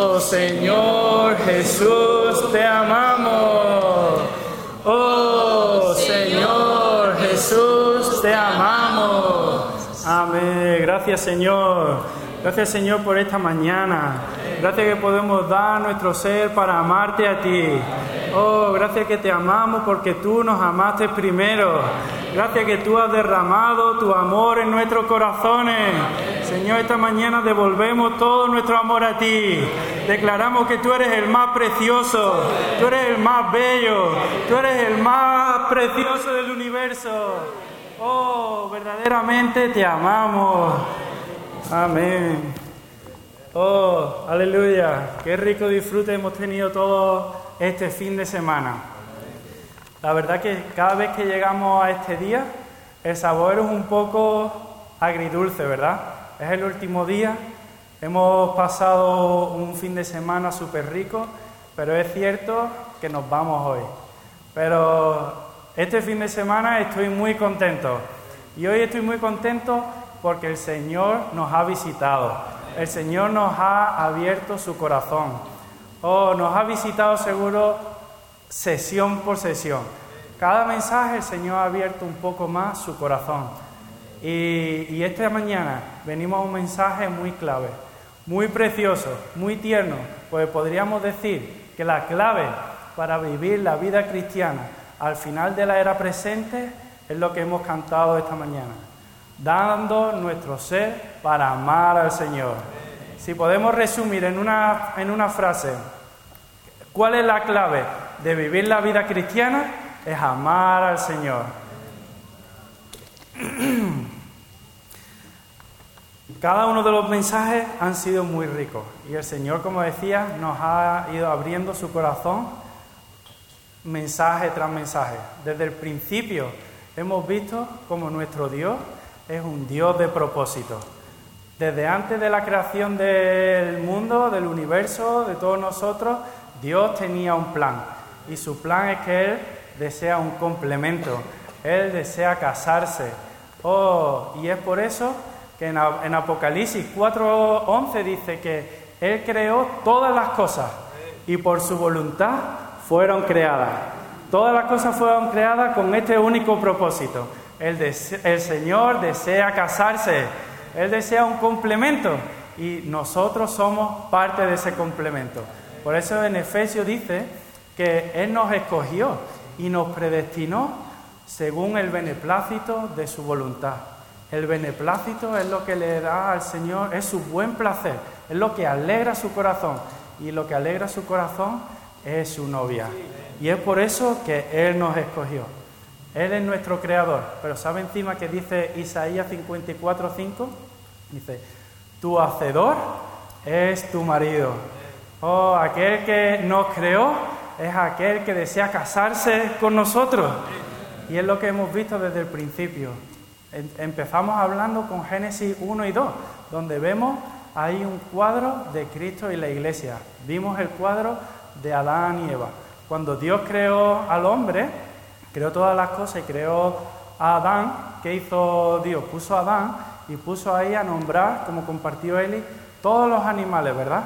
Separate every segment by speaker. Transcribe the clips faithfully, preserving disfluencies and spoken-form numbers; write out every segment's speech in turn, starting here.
Speaker 1: Oh Señor Jesús, te amamos. Oh Señor Jesús, te amamos. Amén. Gracias, Señor. Gracias, Señor, por esta mañana. Gracias que podemos dar nuestro ser para amarte a ti. Oh, gracias que te amamos porque tú nos amaste primero. Gracias que tú has derramado tu amor en nuestros corazones. Señor, esta mañana devolvemos todo nuestro amor a ti. Declaramos que tú eres el más precioso, tú eres el más bello, tú eres el más precioso del universo. Oh, verdaderamente te amamos. Amén. Oh, aleluya. Qué rico disfrute hemos tenido todo este fin de semana. La verdad que cada vez que llegamos a este día, el sabor es un poco agridulce, ¿verdad? Es el último día, hemos pasado un fin de semana súper rico, pero es cierto que nos vamos hoy. Pero este fin de semana estoy muy contento. Y hoy estoy muy contento porque el Señor nos ha visitado. El Señor nos ha abierto su corazón. Oh, nos ha visitado seguro sesión por sesión. Cada mensaje el Señor ha abierto un poco más su corazón. Y, y esta mañana venimos a un mensaje muy clave, muy precioso, muy tierno, pues podríamos decir que la clave para vivir la vida cristiana al final de la era presente es lo que hemos cantado esta mañana, dando nuestro ser para amar al Señor. Si podemos resumir en una, en una frase, ¿cuál es la clave de vivir la vida cristiana? Es amar al Señor. Cada uno de los mensajes han sido muy ricos y el Señor, como decía, nos ha ido abriendo su corazón mensaje tras mensaje. Desde el principio hemos visto cómo nuestro Dios es un Dios de propósito. Desde antes de la creación del mundo, del universo, de todos nosotros, Dios tenía un plan. Y su plan es que Él desea un complemento. Él desea casarse. Oh, y es por eso que en, en Apocalipsis cuatro once dice que Él creó todas las cosas y por su voluntad fueron creadas. Todas las cosas fueron creadas con este único propósito. El, dese- el Señor desea casarse. Él desea un complemento y nosotros somos parte de ese complemento. Por eso en Efesios dice que Él nos escogió y nos predestinó según el beneplácito de su voluntad. El beneplácito es lo que le da al Señor, es su buen placer, es lo que alegra su corazón. Y lo que alegra su corazón es su novia. Y es por eso que Él nos escogió. Él es nuestro creador. Pero ¿sabe encima que dice Isaías cincuenta y cuatro cinco? Dice, tu hacedor es tu marido. Oh, aquel que nos creó es aquel que desea casarse con nosotros. Y es lo que hemos visto desde el principio. Empezamos hablando con Génesis uno y dos, donde vemos ahí un cuadro de Cristo y la Iglesia. Vimos el cuadro de Adán y Eva. Cuando Dios creó al hombre, creó todas las cosas y creó a Adán. ¿Qué hizo Dios? Puso a Adán y puso ahí a nombrar, como compartió Eli, todos los animales, ¿verdad?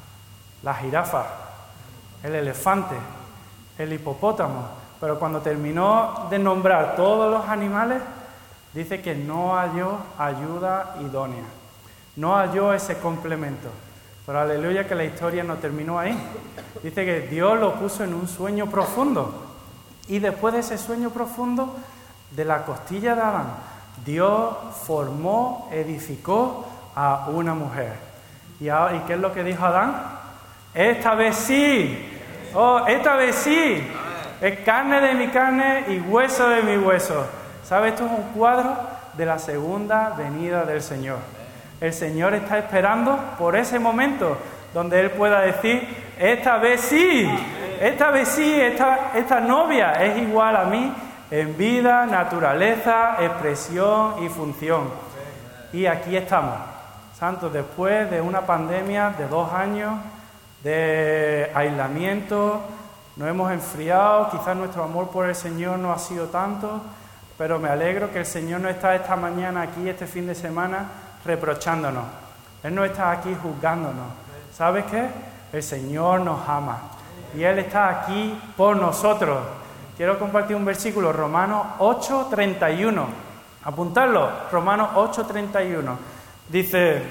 Speaker 1: La jirafa, el elefante, el hipopótamo. Pero cuando terminó de nombrar todos los animales, dice que no halló ayuda idónea. No halló ese complemento. Pero aleluya que la historia no terminó ahí. Dice que Dios lo puso en un sueño profundo. Y después de ese sueño profundo, de la costilla de Adán, Dios formó, edificó a una mujer. ¿Y, ahora, ¿y qué es lo que dijo Adán? Esta vez sí. Oh, esta vez sí. Es carne de mi carne y hueso de mi hueso. ¿Sabe? Esto es un cuadro de la segunda venida del Señor. El Señor está esperando por ese momento donde Él pueda decir, esta vez sí, esta vez sí, esta, esta novia es igual a mí en vida, naturaleza, expresión y función. Y aquí estamos, santos, después de una pandemia de dos años de aislamiento, nos hemos enfriado, quizás nuestro amor por el Señor no ha sido tanto, pero me alegro que el Señor no está esta mañana aquí, este fin de semana, reprochándonos. Él no está aquí juzgándonos. ¿Sabes qué? El Señor nos ama y Él está aquí por nosotros. Quiero compartir un versículo, Romanos ocho, treinta y uno. Apuntarlo, Romanos ocho, treinta y uno. Dice,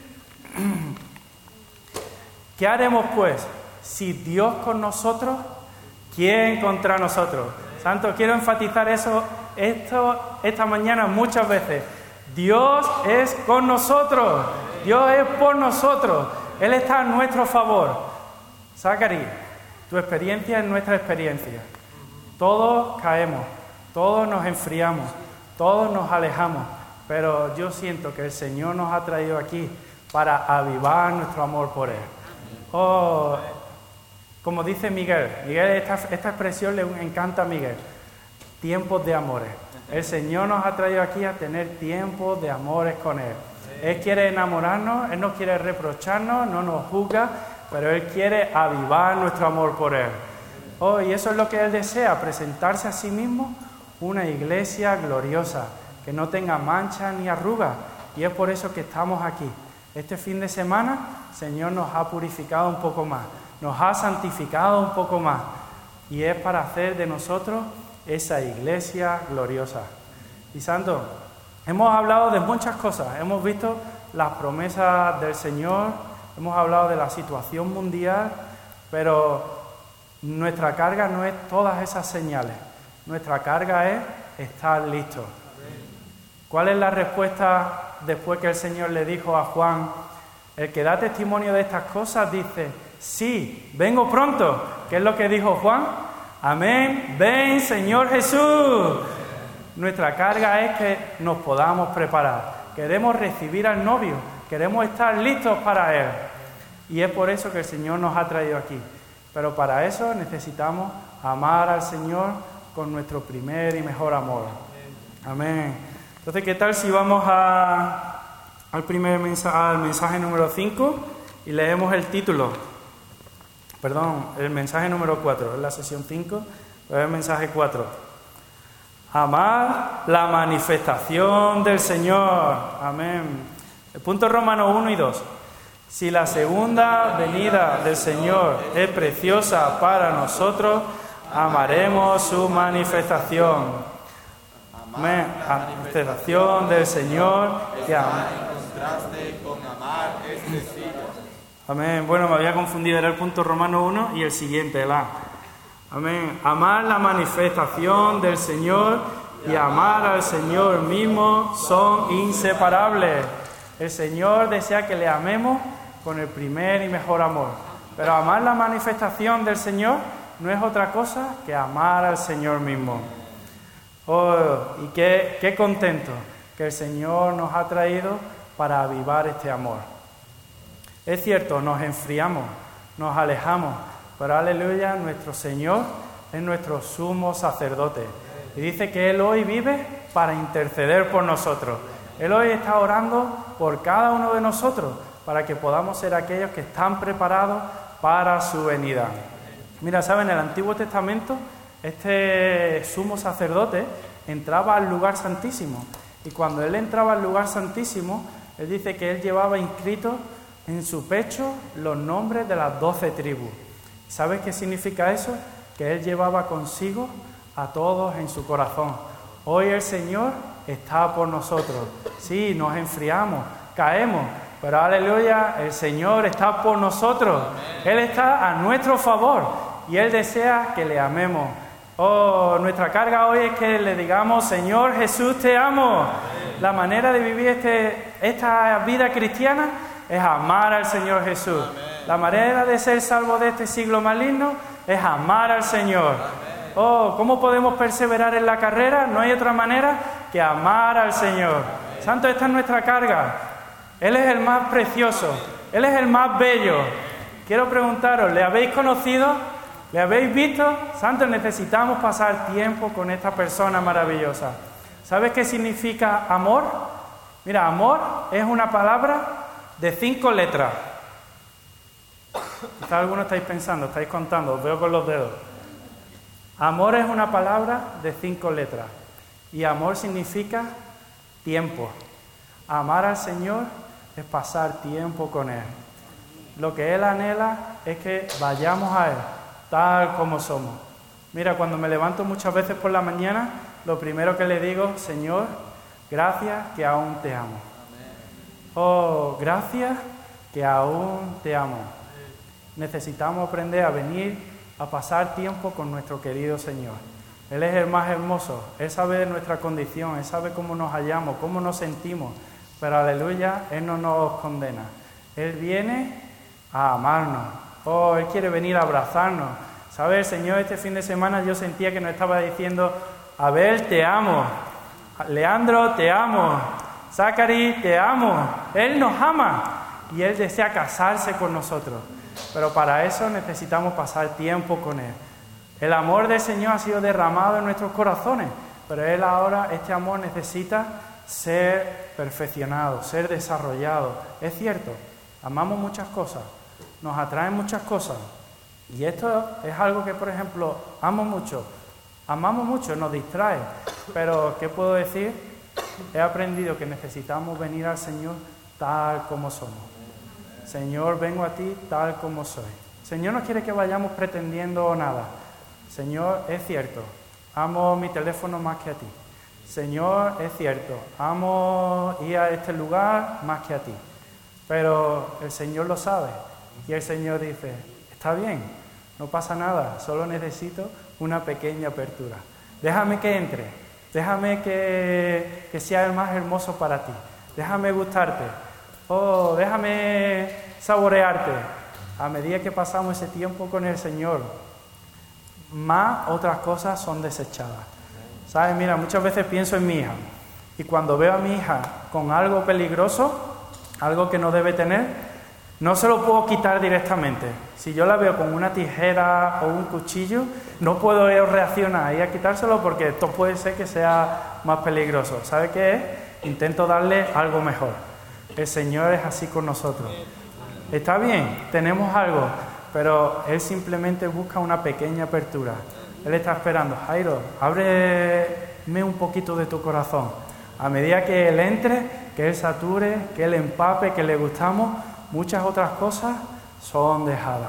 Speaker 1: ¿qué haremos pues? Si Dios con nosotros, ¿quién contra nosotros? Santo, quiero enfatizar eso esto, esta mañana muchas veces. Dios es con nosotros, Dios es por nosotros, Él está a nuestro favor. Zachary, tu experiencia es nuestra experiencia. Todos caemos, todos nos enfriamos, todos nos alejamos, pero yo siento que el Señor nos ha traído aquí para avivar nuestro amor por Él. Oh, como dice Miguel, Miguel esta, esta expresión le encanta a Miguel, tiempos de amores. El Señor nos ha traído aquí a tener tiempos de amores con Él. Él quiere enamorarnos, Él no quiere reprocharnos, no nos juzga, pero Él quiere avivar nuestro amor por Él. Oh, y eso es lo que Él desea, presentarse a sí mismo una iglesia gloriosa, que no tenga mancha ni arruga. Y es por eso que estamos aquí. Este fin de semana, el Señor nos ha purificado un poco más, nos ha santificado un poco más. Y es para hacer de nosotros esa iglesia gloriosa. Y Santo, hemos hablado de muchas cosas, hemos visto las promesas del Señor, hemos hablado de la situación mundial, pero nuestra carga no es todas esas señales, nuestra carga es estar listos. ¿Cuál es la respuesta después que el Señor le dijo a Juan? El que da testimonio de estas cosas dice, sí, vengo pronto. ¿Qué es lo que dijo Juan? Amén, ven Señor Jesús. Nuestra carga es que nos podamos preparar. Queremos recibir al novio, queremos estar listos para Él. Y es por eso que el Señor nos ha traído aquí. Pero para eso necesitamos amar al Señor con nuestro primer y mejor amor. Amén. Entonces, ¿qué tal si vamos a, al primer mensaje, al mensaje número cinco y leemos el título? Perdón, el mensaje número cuatro, es la sesión cinco, pero es el mensaje cuatro. Amar la manifestación del Señor. Amén. El punto Romanos uno y dos. Si la segunda venida del Señor es preciosa para nosotros, amaremos su manifestación. Amén. La manifestación del Señor que ama. Amén. Bueno, me había confundido, era el punto Romano uno y el siguiente, el A. Amén. Amar la manifestación del Señor y amar al Señor mismo son inseparables. El Señor desea que le amemos con el primer y mejor amor. Pero amar la manifestación del Señor no es otra cosa que amar al Señor mismo. Oh, y qué, qué contento que el Señor nos ha traído para avivar este amor. Es cierto, nos enfriamos, nos alejamos, pero aleluya, nuestro Señor es nuestro sumo sacerdote. Y dice que Él hoy vive para interceder por nosotros. Él hoy está orando por cada uno de nosotros para que podamos ser aquellos que están preparados para su venida. Mira, ¿saben? En el Antiguo Testamento, este sumo sacerdote entraba al lugar santísimo. Y cuando Él entraba al lugar santísimo, Él dice que Él llevaba inscritos en su pecho los nombres de las doce tribus. ¿Sabes qué significa eso? Que Él llevaba consigo a todos en su corazón. Hoy el Señor está por nosotros. Sí, nos enfriamos, caemos, pero aleluya, el Señor está por nosotros. Él está a nuestro favor y Él desea que le amemos. Oh, nuestra carga hoy es que le digamos, Señor Jesús, te amo. La manera de vivir este, esta vida cristiana es amar al Señor Jesús. La manera de ser salvo de este siglo maligno es amar al Señor. Oh, ¿cómo podemos perseverar en la carrera? No hay otra manera que amar al Señor. Santo, esta es nuestra carga. Él es el más precioso, Él es el más bello. Quiero preguntaros, ¿le habéis conocido? ¿Le habéis visto? Santo, necesitamos pasar tiempo con esta persona maravillosa. ¿Sabes qué significa amor? Mira, amor es una palabra de cinco letras. Quizás algunos estáis pensando, estáis contando, os veo con los dedos. Amor es una palabra de cinco letras. Y amor significa tiempo. Amar al Señor es pasar tiempo con Él. lo que Él anhela es que vayamos a Él, tal como somos. Mira, cuando me levanto muchas veces por la mañana, lo primero que le digo, Señor, gracias que aún te amo. Oh, gracias que aún te amo. Necesitamos aprender a venir a pasar tiempo con nuestro querido Señor. Él es el más hermoso, Él sabe de nuestra condición, Él sabe cómo nos hallamos, cómo nos sentimos, pero aleluya, Él no nos condena. Él viene a amarnos, oh, Él quiere venir a abrazarnos. ¿Sabes, Señor? Este fin de semana yo sentía que nos estaba diciendo, Abel, te amo, Leandro, te amo, Zachary, te amo. Él nos ama y Él desea casarse con nosotros, pero para eso necesitamos pasar tiempo con Él. El amor del Señor ha sido derramado en nuestros corazones, pero Él ahora, este amor necesita ser perfeccionado, ser desarrollado. Es cierto, amamos muchas cosas, nos atraen muchas cosas, y esto es algo que, por ejemplo, amo mucho, amamos mucho, nos distrae, pero ¿qué puedo decir? He aprendido que necesitamos venir al Señor tal como somos. Señor, vengo a ti tal como soy. Señor no quiere que vayamos pretendiendo nada. Señor, es cierto, amo mi teléfono más que a ti. Señor, es cierto, amo ir a este lugar más que a ti. Pero el Señor lo sabe y el Señor dice, está bien, no pasa nada, solo necesito una pequeña apertura. Déjame que entre, déjame que, que sea el más hermoso para ti, déjame gustarte, oh, déjame saborearte. A medida que pasamos ese tiempo con el Señor, más otras cosas son desechadas. ¿Sabes? Mira, muchas veces pienso en mi hija y cuando veo a mi hija con algo peligroso, algo que no debe tener, no se lo puedo quitar directamente. Si yo la veo con una tijera o un cuchillo, no puedo reaccionar y a quitárselo porque esto puede ser que sea más peligroso. ¿Sabe qué es? Intento darle algo mejor. El Señor es así con nosotros. Está bien, tenemos algo, pero Él simplemente busca una pequeña apertura. Él está esperando, Jairo, ábreme un poquito de tu corazón. A medida que Él entre, que Él sature, que Él empape, que le gustamos, muchas otras cosas son dejadas.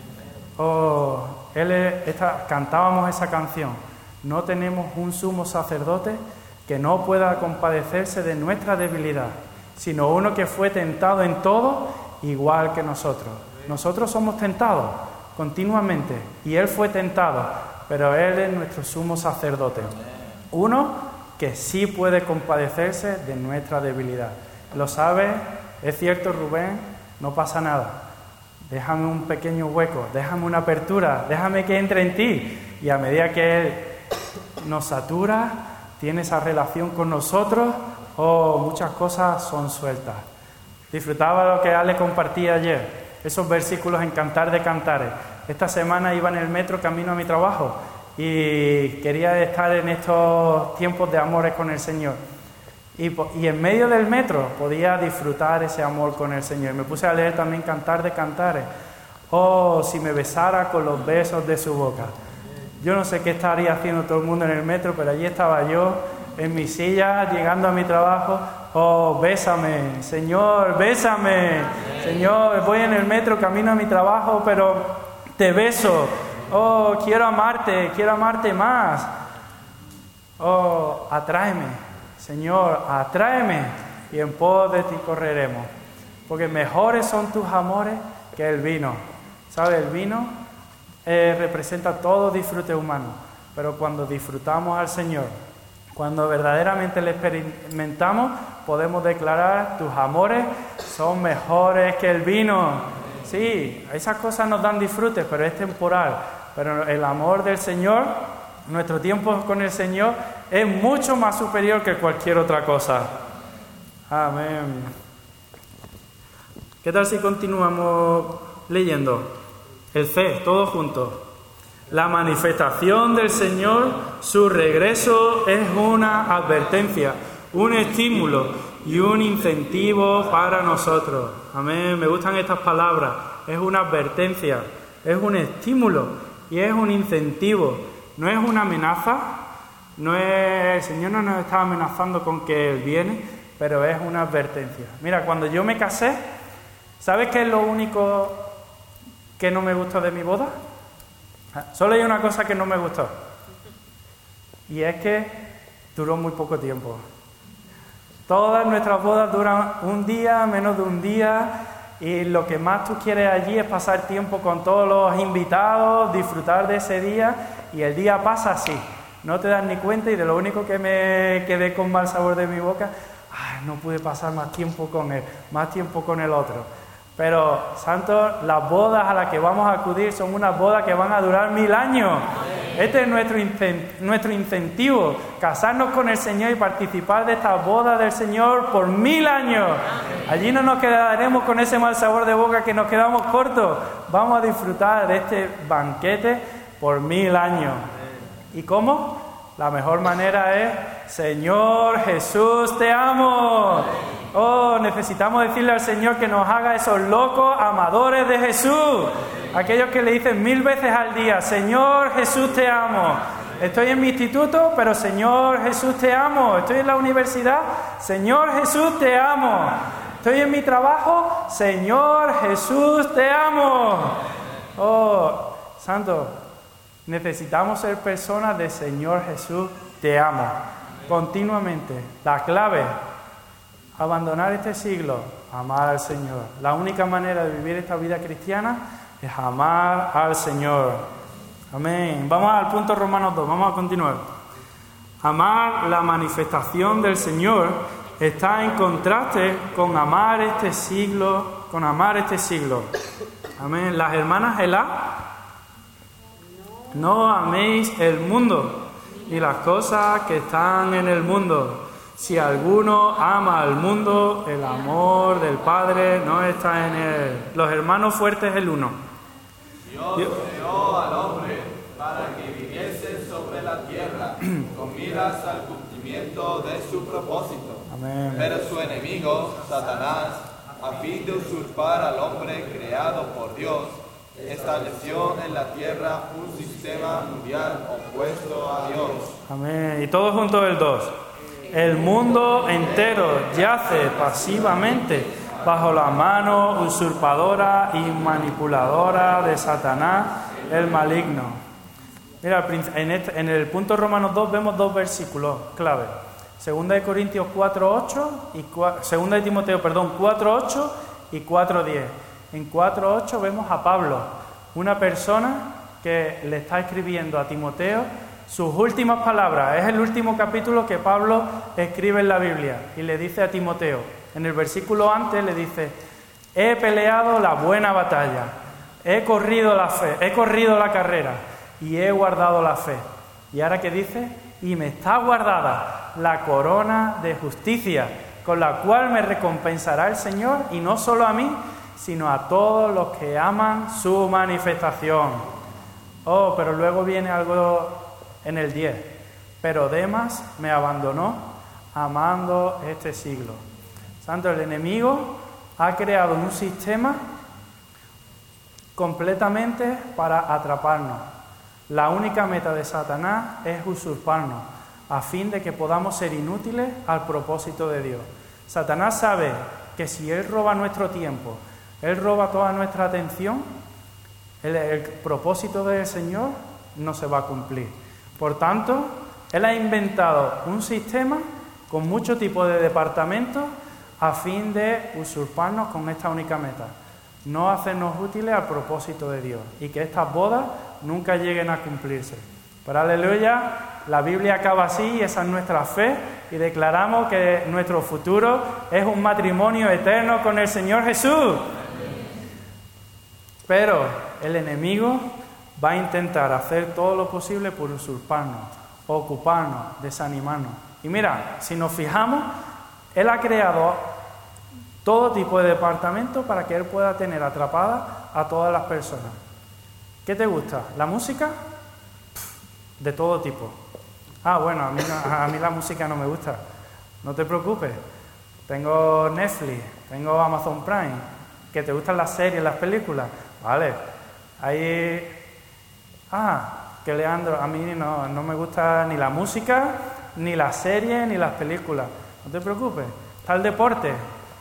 Speaker 1: Oh, él es, esta, cantábamos esa canción. No tenemos un sumo sacerdote que no pueda compadecerse de nuestra debilidad, sino uno que fue tentado en todo, igual que nosotros. Nosotros somos tentados continuamente y Él fue tentado, pero Él es nuestro sumo sacerdote. Uno que sí puede compadecerse de nuestra debilidad. Lo sabe, es cierto, Rubén, no pasa nada. Déjame un pequeño hueco, déjame una apertura, déjame que entre en ti. Y a medida que Él nos satura, tiene esa relación con nosotros, oh, muchas cosas son sueltas. Disfrutaba lo que Ale compartía ayer, esos versículos en Cantar de Cantares. Esta semana iba en el metro camino a mi trabajo y quería estar en estos tiempos de amores con el Señor. Y, y en medio del metro podía disfrutar ese amor con el Señor. Me puse a leer también Cantar de Cantares. Oh, si me besara con los besos de su boca. Yo no sé qué estaría haciendo todo el mundo en el metro, pero allí estaba yo, en mi silla, llegando a mi trabajo. Oh, bésame, Señor, bésame. Señor, voy en el metro, camino a mi trabajo, pero te beso. Oh, quiero amarte, quiero amarte más. Oh, atráeme. Señor, atráeme y en pos de ti correremos, porque mejores son tus amores que el vino. ¿Sabes? El vino eh, representa todo disfrute humano, pero cuando disfrutamos al Señor, cuando verdaderamente le experimentamos, podemos declarar, tus amores son mejores que el vino. Sí, esas cosas nos dan disfrute, pero es temporal. Pero el amor del Señor, nuestro tiempo con el Señor, es mucho más superior que cualquier otra cosa. Amén. ¿Qué tal si continuamos leyendo? El C, todos juntos. La manifestación del Señor, su regreso, es una advertencia, un estímulo y un incentivo para nosotros. Amén. Me gustan estas palabras. Es una advertencia, es un estímulo y es un incentivo. No es una amenaza. No es, el Señor no nos está amenazando con que Él viene, pero es una advertencia. Mira, cuando yo me casé, ¿Sabes qué es lo único que no me gustó de mi boda? Solo hay una cosa que no me gustó. Y es que duró muy poco tiempo. Todas nuestras bodas duran un día, menos de un día, y lo que más tú quieres allí es pasar tiempo con todos los invitados, disfrutar de ese día, y el día pasa así. No te das ni cuenta, y de lo único que me quedé con mal sabor de mi boca, ay, no pude pasar más tiempo con él, más tiempo con el otro. Pero, santos, las bodas a las que vamos a acudir son unas bodas que van a durar mil años. Este es nuestro, nuestro incentivo, casarnos con el Señor y participar de estas bodas del Señor por mil años. Allí no nos quedaremos con ese mal sabor de boca que nos quedamos cortos. Vamos a disfrutar de este banquete por mil años. ¿Y cómo? La mejor manera es, Señor Jesús, te amo. Oh, necesitamos decirle al Señor que nos haga esos locos amadores de Jesús. Aquellos que le dicen mil veces al día, Señor Jesús, te amo. Estoy en mi instituto, pero Señor Jesús, te amo. Estoy en la universidad, Señor Jesús, te amo. Estoy en mi trabajo, Señor Jesús, te amo. Oh, Santo, necesitamos ser personas de Señor Jesús, te amo. Continuamente. La clave, abandonar este siglo, amar al Señor. La única manera de vivir esta vida cristiana es amar al Señor. Amén. Vamos al punto Romanos dos, vamos a continuar. Amar la manifestación del Señor está en contraste con amar este siglo, con amar este siglo. Amén. Las hermanas Elá, no améis el mundo y las cosas que están en el mundo. Si alguno ama al mundo, el amor del Padre no está en él. Los hermanos fuertes, el uno.
Speaker 2: Dios creó al hombre para que viviese sobre la tierra, con miras al cumplimiento de su propósito.
Speaker 1: Amén.
Speaker 2: Pero su enemigo, Satanás, a fin de usurpar al hombre creado por Dios, estableció en la tierra un sistema mundial opuesto a Dios.
Speaker 1: Amén. Y todos juntos el dos. El mundo entero yace pasivamente bajo la mano usurpadora y manipuladora de Satanás, el maligno. Mira, en, este, en el punto Romanos dos vemos dos versículos clave. Segunda de Corintios cuatro ocho y Segunda de Timoteo, perdón, cuatro ocho y cuatro diez. En cuatro ocho vemos a Pablo, una persona que le está escribiendo a Timoteo sus últimas palabras. Es el último capítulo que Pablo escribe en la Biblia y le dice a Timoteo, en el versículo antes le dice: he peleado la buena batalla, he corrido la fe, he corrido la carrera y he guardado la fe. Y ahora ¿qué dice? Y me está guardada la corona de justicia, con la cual me recompensará el Señor, y no solo a mí, sino a todos los que aman su manifestación. Oh, pero luego viene algo en el diez. Pero Demas me abandonó, amando este siglo. Santo, el enemigo ha creado un sistema completamente para atraparnos. La única meta de Satanás es usurparnos, a fin de que podamos ser inútiles al propósito de Dios. Satanás sabe que si él roba nuestro tiempo, él roba toda nuestra atención, el, el propósito del Señor no se va a cumplir. Por tanto, él ha inventado un sistema con muchos tipos de departamentos a fin de usurparnos con esta única meta: no hacernos útiles al propósito de Dios, y que estas bodas nunca lleguen a cumplirse. Pero aleluya, la Biblia acaba así, y esa es nuestra fe, y declaramos que nuestro futuro es un matrimonio eterno con el Señor Jesús. Pero el enemigo va a intentar hacer todo lo posible por usurparnos, ocuparnos, desanimarnos. Y mira, si nos fijamos, él ha creado todo tipo de departamentos para que él pueda tener atrapada a todas las personas. ¿Qué te gusta? ¿La música? De todo tipo. Ah, bueno, a mí, no, a mí la música no me gusta. No te preocupes. Tengo Netflix, tengo Amazon Prime. ¿Que te gustan las series, las películas? Vale. Ahí... Ah, que Leandro, a mí no, no me gusta ni la música, ni las series, ni las películas. No te preocupes. Está el deporte.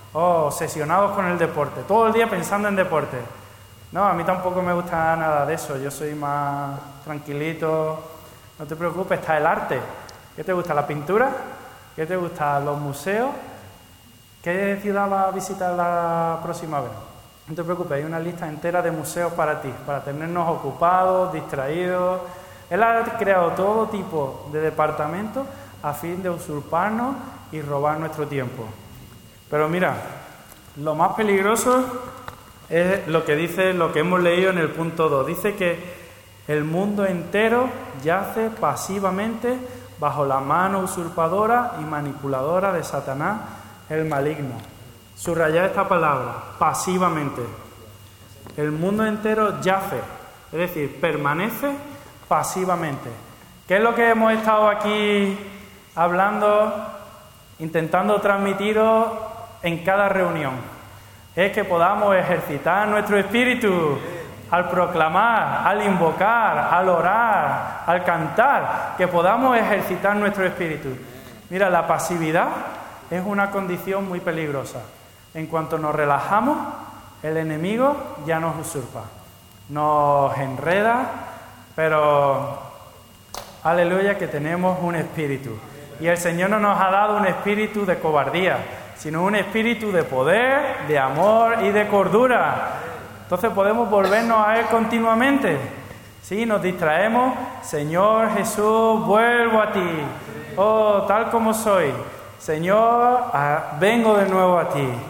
Speaker 1: oh, obsesionados con el deporte, todo el día pensando en deporte. No, a mí tampoco me gusta nada de eso, yo soy más tranquilito. No te preocupes, está el arte. ¿Qué te gusta, la pintura? ¿Qué te gusta, los museos? ¿Qué ciudad vas a visitar la próxima vez? No te preocupes, hay una lista entera de museos para ti, para tenernos ocupados, distraídos. Él ha creado todo tipo de departamentos a fin de usurparnos y robar nuestro tiempo. Pero mira, lo más peligroso es lo que dice, lo que hemos leído en el punto dos. Dice que el mundo entero yace pasivamente bajo la mano usurpadora y manipuladora de Satanás, el maligno. Subrayad esta palabra, pasivamente. El mundo entero yace, es decir, permanece pasivamente. ¿Qué es lo que hemos estado aquí hablando, intentando transmitiros en cada reunión? Es que podamos ejercitar nuestro espíritu al proclamar, al invocar, al orar, al cantar, que podamos ejercitar nuestro espíritu. Mira, la pasividad es una condición muy peligrosa. En cuanto nos relajamos, el enemigo ya nos usurpa, nos enreda, pero aleluya que tenemos un espíritu. Y el Señor no nos ha dado un espíritu de cobardía, sino un espíritu de poder, de amor y de cordura. Entonces podemos volvernos a Él continuamente. Sí, nos distraemos. Señor Jesús, vuelvo a ti. Oh, tal como soy. Señor, ah, vengo de nuevo a ti.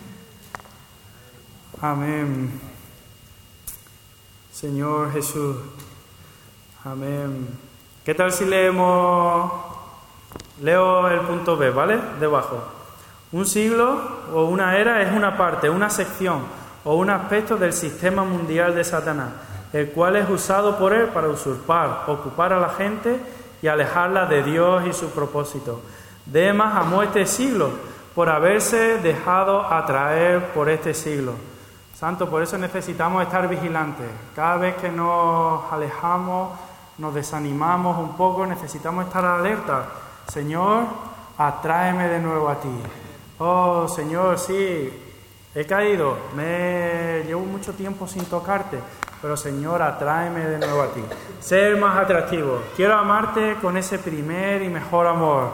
Speaker 1: Amén. Señor Jesús. Amén. ¿Qué tal si leemos? Leo el punto B, ¿vale? Debajo. Un siglo o una era es una parte, una sección o un aspecto del sistema mundial de Satanás, el cual es usado por él para usurpar, ocupar a la gente y alejarla de Dios y su propósito. Demas amó este siglo por haberse dejado atraer por este siglo. Santo, por eso necesitamos estar vigilantes. Cada vez que nos alejamos, nos desanimamos un poco, necesitamos estar alerta. Señor, atráeme de nuevo a ti. Oh, Señor, sí, he caído, me llevo mucho tiempo sin tocarte, pero Señor, atráeme de nuevo a ti. Ser más atractivo. Quiero amarte con ese primer y mejor amor.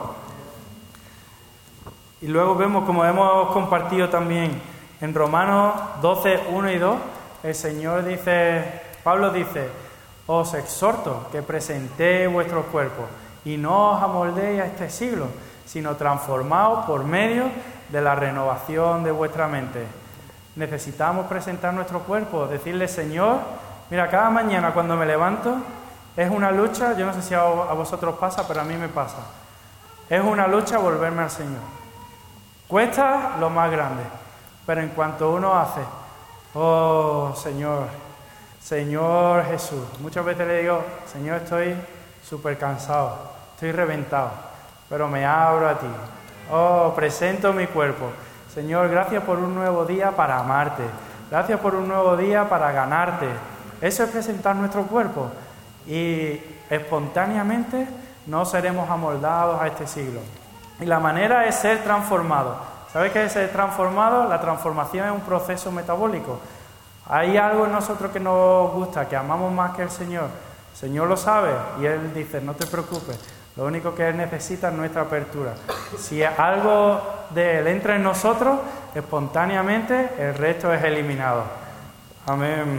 Speaker 1: Y luego vemos, como hemos compartido también en Romanos doce, uno y dos, el Señor dice, Pablo dice, os exhorto que presentéis vuestros cuerpos y no os amoldéis a este siglo, sino transformaos por medio de la renovación de vuestra mente. Necesitamos presentar nuestro cuerpo, decirle, Señor, mira, cada mañana cuando me levanto es una lucha, yo no sé si a vosotros pasa, pero a mí me pasa. Es una lucha volverme al Señor. Cuesta lo más grande, pero en cuanto uno hace, oh Señor, Señor Jesús, muchas veces le digo, Señor, estoy súper cansado, estoy reventado, pero me abro a ti. Oh, presento mi cuerpo. Señor, gracias por un nuevo día para amarte. Gracias por un nuevo día para ganarte. Eso es presentar nuestro cuerpo. Y espontáneamente no seremos amoldados a este siglo. Y la manera es ser transformado. ¿Sabes qué es ser transformado? La transformación es un proceso metabólico. Hay algo en nosotros que nos gusta, que amamos más que el Señor. El Señor lo sabe y Él dice, no te preocupes. Lo único que Él necesita es nuestra apertura. Si algo de Él entra en nosotros, espontáneamente el resto es eliminado. Amén.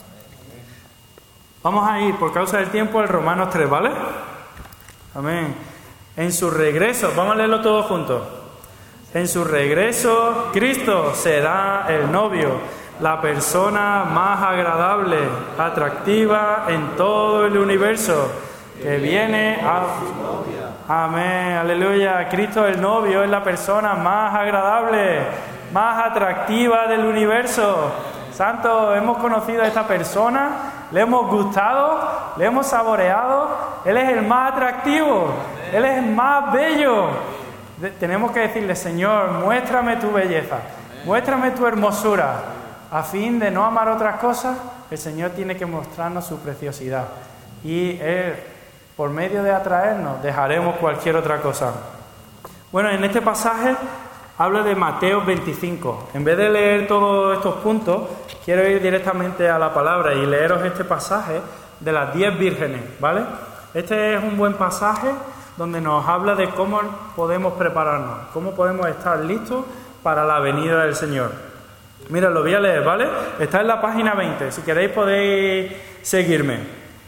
Speaker 1: Vamos a ir, por causa del tiempo, al Romanos tres, ¿vale? Amén. En su regreso, vamos a leerlo todos juntos. En su regreso, Cristo será el novio, la persona más agradable, atractiva en todo el universo, que viene a... Amén, aleluya. Cristo el novio es la persona más agradable, más atractiva del universo. Santo, hemos conocido a esta persona, le hemos gustado, le hemos saboreado. Él es el más atractivo, Él es el más bello. De- tenemos que decirle, Señor, muéstrame tu belleza, muéstrame tu hermosura. A fin de no amar otras cosas, el Señor tiene que mostrarnos su preciosidad. Y Él, por medio de atraernos, dejaremos cualquier otra cosa. Bueno, en este pasaje habla de Mateo veinticinco. En vez de leer todos estos puntos, quiero ir directamente a la palabra y leeros este pasaje de las diez vírgenes, ¿vale? Este es un buen pasaje donde nos habla de cómo podemos prepararnos, cómo podemos estar listos para la venida del Señor. Mira, lo voy a leer, ¿vale? Está en la página veinte, si queréis podéis seguirme.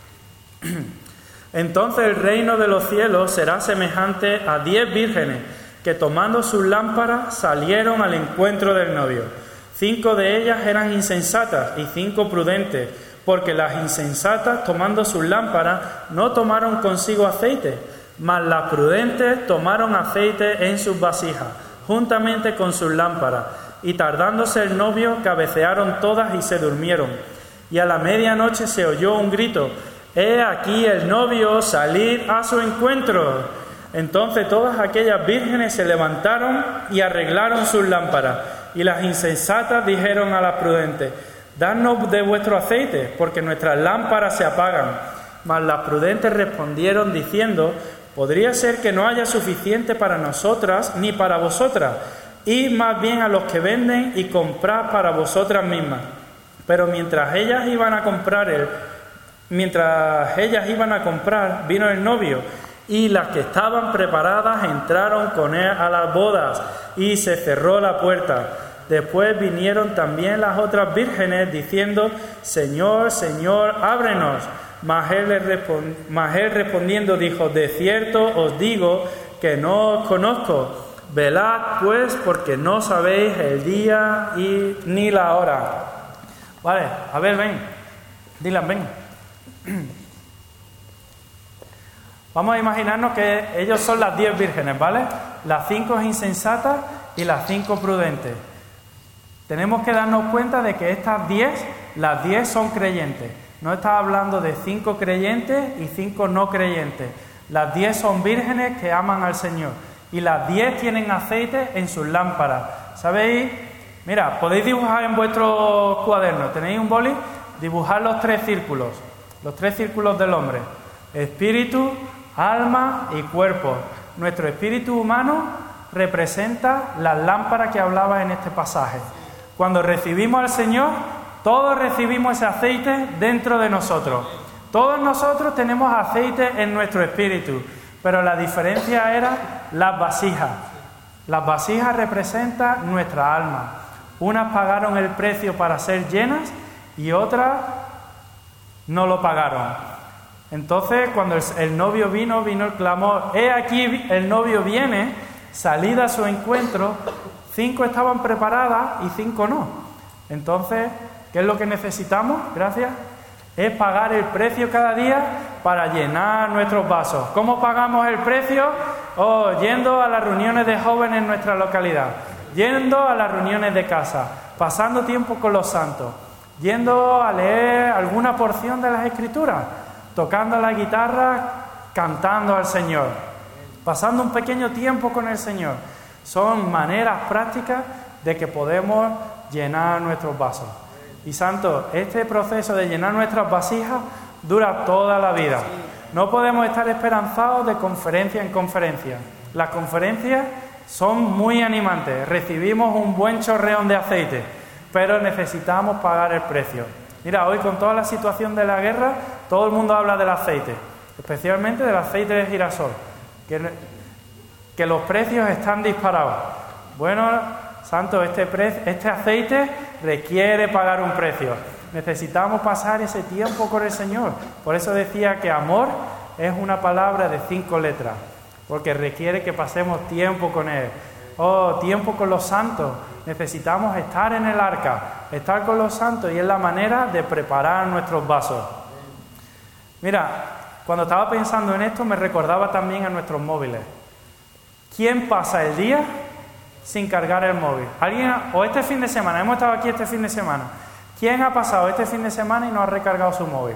Speaker 1: Entonces el reino de los cielos será semejante a diez vírgenes que tomando sus lámparas salieron al encuentro del novio. Cinco de ellas eran insensatas y cinco prudentes, porque las insensatas tomando sus lámparas no tomaron consigo aceite, mas las prudentes tomaron aceite en sus vasijas, juntamente con sus lámparas, y tardándose el novio cabecearon todas y se durmieron. Y a la medianoche se oyó un grito: «He aquí el novio, salid a su encuentro». Entonces todas aquellas vírgenes se levantaron y arreglaron sus lámparas. Y las insensatas dijeron a las prudentes: «Dadnos de vuestro aceite, porque nuestras lámparas se apagan». Mas las prudentes respondieron diciendo: «Podría ser que no haya suficiente para nosotras ni para vosotras. Id más bien a los que venden y comprad para vosotras mismas». Pero mientras ellas iban a comprar el, mientras ellas iban a comprar, vino el novio, y las que estaban preparadas entraron con él a las bodas, y se cerró la puerta. Después vinieron también las otras vírgenes, diciendo: «Señor, Señor, ábrenos». Mas él, le respond, mas él respondiendo dijo: «De cierto os digo que no os conozco. Velad pues, porque no sabéis el día y ni la hora». Vale, a ver, ven. Dylan, ven. Vamos a imaginarnos que ellos son las diez vírgenes, ¿vale? Las cinco insensatas y las cinco prudentes. Tenemos que darnos cuenta de que estas diez, las diez son creyentes. No está hablando de cinco creyentes y cinco no creyentes. Las diez son vírgenes que aman al Señor. Y las diez tienen aceite en sus lámparas. ¿Sabéis? Mira, podéis dibujar en vuestros cuadernos. ¿Tenéis un boli? Dibujar los tres círculos. Los tres círculos del hombre. Espíritu, alma y cuerpo. Nuestro espíritu humano representa las lámparas que hablaba en este pasaje. Cuando recibimos al Señor, todos recibimos ese aceite dentro de nosotros. Todos nosotros tenemos aceite en nuestro espíritu, pero la diferencia era las vasijas. Las vasijas representan nuestra alma. Unas pagaron el precio para ser llenas y otras no lo pagaron. Entonces, cuando el, el novio vino, vino el clamor: «He aquí, el novio viene, salid a su encuentro». Cinco estaban preparadas y cinco no. Entonces, ¿qué es lo que necesitamos? Gracias. Es pagar el precio cada día para llenar nuestros vasos. ¿Cómo pagamos el precio? Oh, yendo a las reuniones de jóvenes en nuestra localidad, yendo a las reuniones de casa, pasando tiempo con los santos, yendo a leer alguna porción de las Escrituras, tocando la guitarra, cantando al Señor, pasando un pequeño tiempo con el Señor. Son maneras prácticas de que podemos llenar nuestros vasos. Y santo, este proceso de llenar nuestras vasijas dura toda la vida. No podemos estar esperanzados de conferencia en conferencia. Las conferencias son muy animantes, recibimos un buen chorreón de aceite, pero necesitamos pagar el precio. Mira, hoy con toda la situación de la guerra, todo el mundo habla del aceite, especialmente del aceite de girasol, que, que los precios están disparados. Bueno, santo, este, pre, este aceite requiere pagar un precio. Necesitamos pasar ese tiempo con el Señor. Por eso decía que amor es una palabra de cinco letras, porque requiere que pasemos tiempo con Él. Oh, tiempo con los santos. Necesitamos estar en el arca, estar con los santos, y es la manera de preparar nuestros vasos. Mira, cuando estaba pensando en esto me recordaba también a nuestros móviles. ¿Quién pasa el día sin cargar el móvil? ¿Alguien? O este fin de semana, hemos estado aquí este fin de semana. ¿Quién ha pasado este fin de semana y no ha recargado su móvil?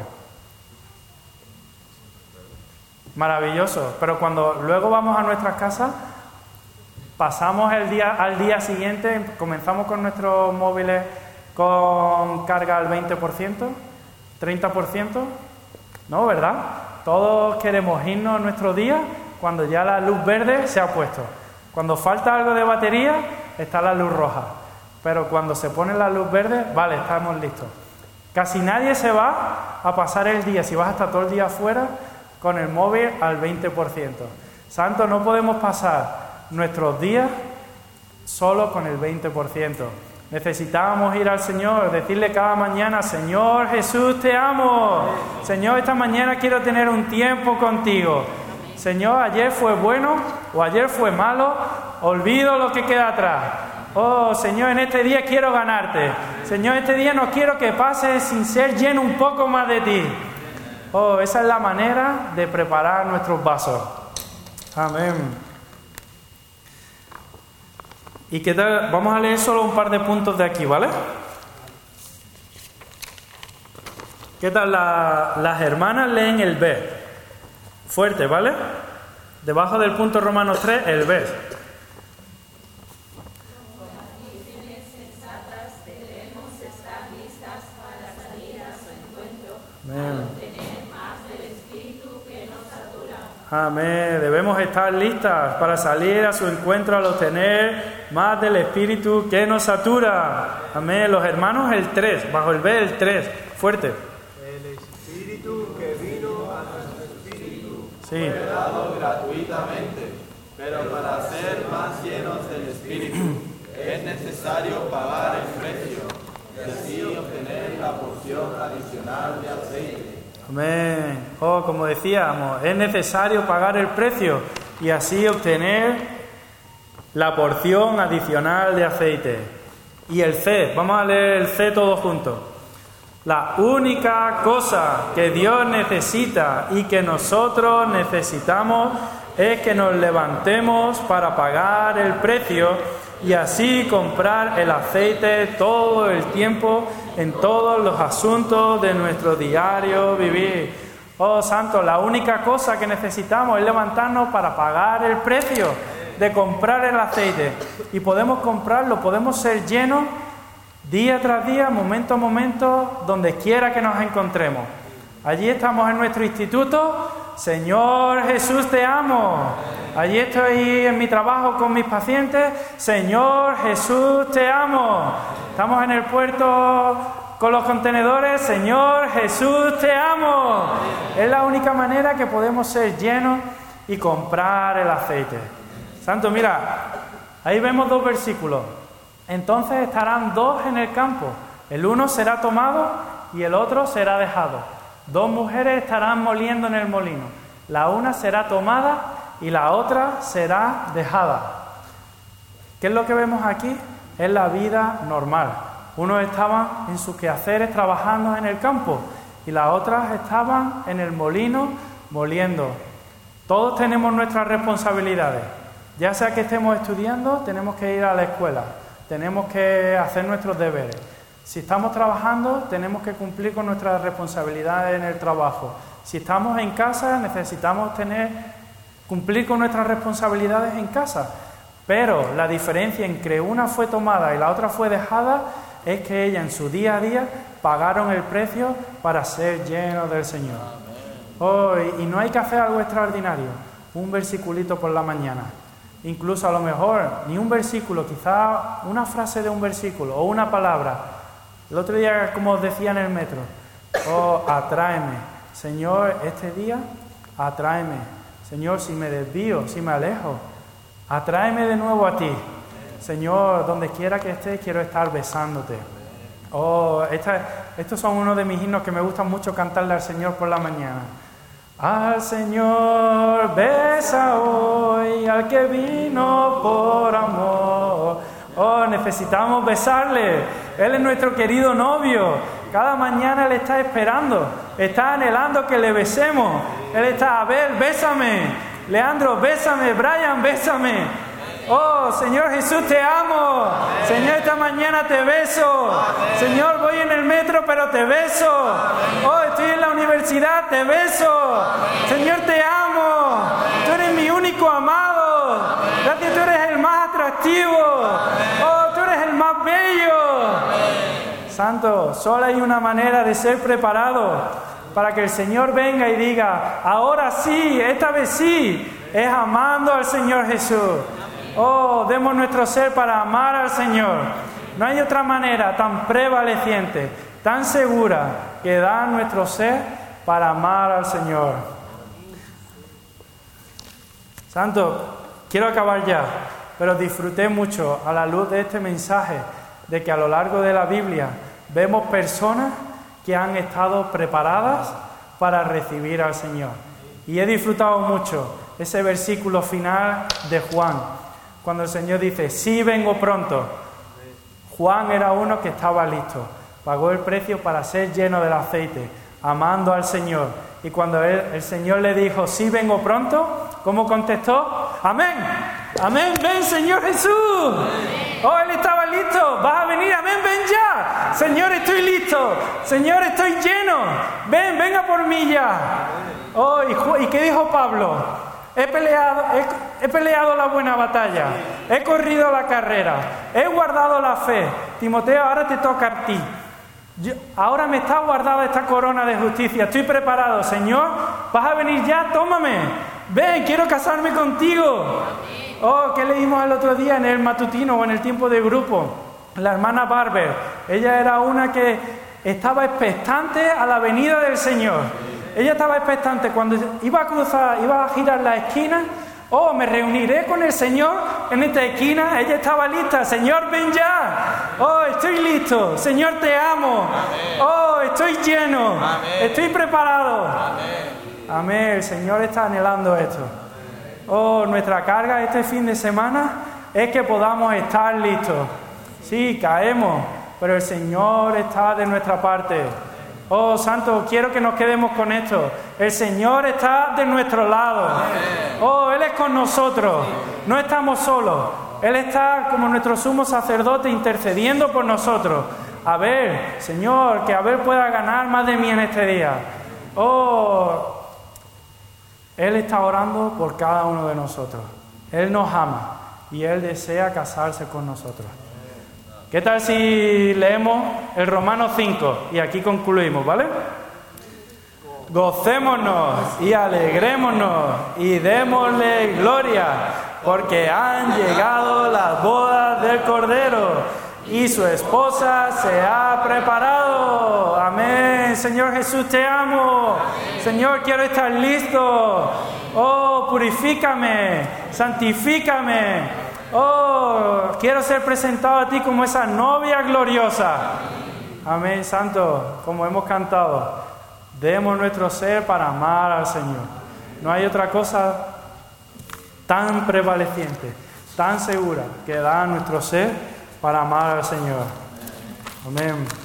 Speaker 1: Maravilloso. Pero cuando luego vamos a nuestras casas, pasamos el día al día siguiente, comenzamos con nuestros móviles con carga al veinte por ciento, treinta por ciento. No, ¿verdad? Todos queremos irnos a nuestro día cuando ya la luz verde se ha puesto. Cuando falta algo de batería, está la luz roja. Pero cuando se pone la luz verde, vale, estamos listos. Casi nadie se va a pasar el día, si vas a estar todo el día afuera, con el móvil al veinte por ciento. Santo, no podemos pasar nuestros días solo con el veinte por ciento. Necesitamos ir al Señor, decirle cada mañana, Señor Jesús, te amo. Señor, esta mañana quiero tener un tiempo contigo. Señor, ayer fue bueno o ayer fue malo, olvido lo que queda atrás. Oh, Señor, en este día quiero ganarte. Señor, este día no quiero que pases sin ser lleno un poco más de ti. Oh, esa es la manera de preparar nuestros vasos. Amén. ¿Y qué tal? Vamos a leer solo un par de puntos de aquí, ¿vale? ¿Qué tal? La, las hermanas leen el B. Fuerte, ¿vale? Debajo del punto Romanos tres, el B. Amén. Amén. Debemos estar listas para salir a su encuentro al obtener más del Espíritu que nos satura. Amén. Los hermanos, el tres. Bajo el B, el tres. Fuerte.
Speaker 2: El Espíritu que vino a nuestro Espíritu
Speaker 1: Sí.
Speaker 2: fue dado gratuitamente, pero para ser más llenos del Espíritu es necesario pagar el precio y así obtener la porción adicional de aceite.
Speaker 1: Amén. Oh, como decíamos, es necesario pagar el precio y así obtener la porción adicional de aceite. Y el C, vamos a leer el C todos juntos. La única cosa que Dios necesita y que nosotros necesitamos es que nos levantemos para pagar el precio y así comprar el aceite todo el tiempo en todos los asuntos de nuestro diario vivir. Oh, Santo, la única cosa que necesitamos es levantarnos para pagar el precio de comprar el aceite. Y podemos comprarlo, podemos ser llenos día tras día, momento a momento, donde quiera que nos encontremos. Allí estamos en nuestro instituto. Señor Jesús, te amo. Allí estoy en mi trabajo con mis pacientes. Señor Jesús, te amo. Estamos en el puerto con los contenedores. Señor Jesús, te amo. Es la única manera que podemos ser llenos y comprar el aceite. Santo, mira, ahí vemos dos versículos. Entonces estarán dos en el campo. El uno será tomado y el otro será dejado. Dos mujeres estarán moliendo en el molino. La una será tomada y la otra será dejada. ¿Qué es lo que vemos aquí? Es la vida normal. Unos estaban en sus quehaceres trabajando en el campo y las otras estaban en el molino moliendo. Todos tenemos nuestras responsabilidades. Ya sea que estemos estudiando, tenemos que ir a la escuela. Tenemos que hacer nuestros deberes. Si estamos trabajando, tenemos que cumplir con nuestras responsabilidades en el trabajo. Si estamos en casa, necesitamos tener, cumplir con nuestras responsabilidades en casa. Pero la diferencia entre una fue tomada y la otra fue dejada es que ella en su día a día pagaron el precio para ser llenos del Señor. Oh, y no hay que hacer algo extraordinario, un versiculito por la mañana. Incluso a lo mejor ni un versículo, quizá una frase de un versículo o una palabra. El otro día, como os decía en el metro, oh, atráeme, Señor, este día, atráeme. Señor, si me desvío, si me alejo, atráeme de nuevo a ti. Señor, donde quiera que estés, quiero estar besándote. Oh, esta, estos son uno de mis himnos que me gustan mucho cantarle al Señor por la mañana. Al Señor besa hoy, al que vino por amor. Oh, necesitamos besarle. Él es nuestro querido novio. Cada mañana Él está esperando, está anhelando que le besemos. Él está, Abel, bésame. Leandro, bésame. Brian, bésame. Oh, Señor Jesús, te amo. Señor, esta mañana te beso. Señor, voy en el metro, pero te beso. Oh, estoy en la universidad, te beso. Señor, te amo. Tú eres mi único amado. Gracias, tú eres el más atractivo. Oh, tú eres el más bello. Santo, solo hay una manera de ser preparado para que el Señor venga y diga, ahora sí, esta vez sí, es amando al Señor Jesús. Oh, demos nuestro ser para amar al Señor. No hay otra manera tan prevaleciente, tan segura que dar nuestro ser para amar al Señor. Santo, quiero acabar ya, pero disfruté mucho a la luz de este mensaje de que a lo largo de la Biblia vemos personas que han estado preparadas para recibir al Señor. Y he disfrutado mucho ese versículo final de Juan, cuando el Señor dice, sí vengo pronto. Juan era uno que estaba listo, pagó el precio para ser lleno del aceite, amando al Señor. Y cuando él, el Señor le dijo, sí vengo pronto, ¿cómo contestó? Amén, amén, ven Señor Jesús. Oh, él estaba listo, vas a venir, amén, ven ya. Señor, estoy listo, Señor, estoy lleno, ven, venga por mí ya. Oh, ¿y, y qué dijo Pablo? He peleado, he, he peleado la buena batalla, he corrido la carrera, he guardado la fe. Timoteo, ahora te toca a ti. Yo, ahora me está guardada esta corona de justicia, estoy preparado. Señor, ¿vas a venir ya? Tómame, ven, quiero casarme contigo. Oh, ¿qué leímos el otro día en el matutino o en el tiempo de grupo? La hermana Barber, ella era una que estaba expectante a la venida del Señor. Ella estaba expectante cuando iba a cruzar, iba a girar la esquina. Oh, me reuniré con el Señor en esta esquina. Ella estaba lista. Señor, ven ya. Oh, estoy listo. Señor, te amo. Oh, estoy lleno. Estoy preparado. Amén. El Señor está anhelando esto. Oh, nuestra carga este fin de semana es que podamos estar listos. Sí, caemos, pero el Señor está de nuestra parte. Oh, Santo, quiero que nos quedemos con esto. El Señor está de nuestro lado. Oh, Él es con nosotros. No estamos solos. Él está como nuestro sumo sacerdote intercediendo por nosotros. A ver, Señor, que Abel pueda ganar más de mí en este día. Oh, Él está orando por cada uno de nosotros. Él nos ama y Él desea casarse con nosotros. ¿Qué tal si leemos el Romanos cinco? Y aquí concluimos, ¿vale? Gocémonos y alegrémonos y démosle gloria, porque han llegado las bodas del Cordero y su esposa se ha preparado. Amén. Señor Jesús, te amo. Señor, quiero estar listo. Oh, purifícame, santifícame. Oh, quiero ser presentado a ti como esa novia gloriosa. Amén, Santo, como hemos cantado, demos nuestro ser para amar al Señor. No hay otra cosa tan prevaleciente, tan segura que dar nuestro ser para amar al Señor. Amén.